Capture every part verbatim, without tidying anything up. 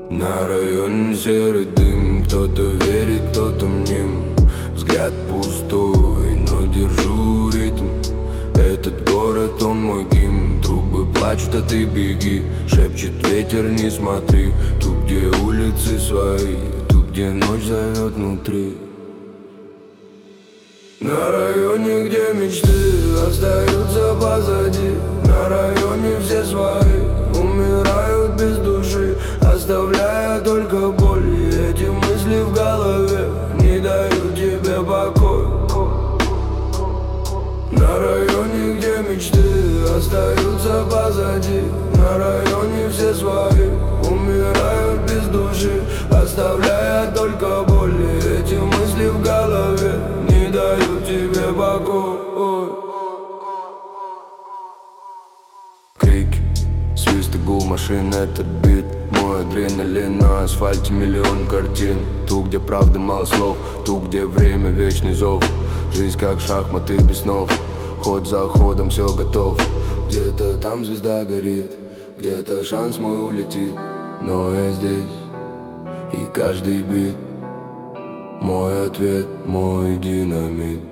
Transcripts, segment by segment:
На районе серый дым, кто-то верит, кто-то мним. Взгляд пустой, но держу ритм. Этот город, он мой гимн. Трубы плачут, а ты беги. Шепчет ветер, не смотри. Тут, где улицы свои, тут, где ночь зовет внутри. На районе, где мечты остаются позади. На районе все свои умирают без души, оставляя только боль. И эти мысли в голове не дают тебе покоя. На районе, где мечты остаются позади. На районе все свои умирают без души, оставляя только боль. И эти мысли в голове не дают тебе покоя. Крики, свист и гул машин, этот бит. Мой адреналин, на асфальте миллион картин. Ту, где правда мало слов, ту, где время вечный зов. Жизнь как шахматы без снов, ход за ходом все готов. Где-то там звезда горит, где-то шанс мой улетит. Но я здесь, и каждый бит мой ответ, мой динамит.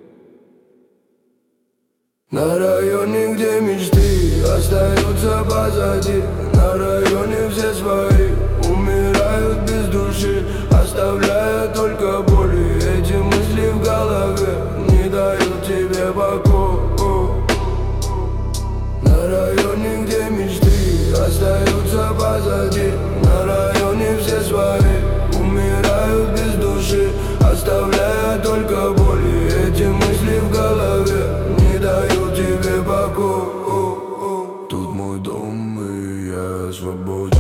На районе, где мечты остаются позади. На районе все свои умирают без души, оставляя только боль. И эти мысли в голове не дают тебе покоя. На районе, где мечты остаются позади. На районе все свои умирают без души, оставляя только боль. И эти мысли в голове не дают тебе покоя. Тут мой дом, и я свободен.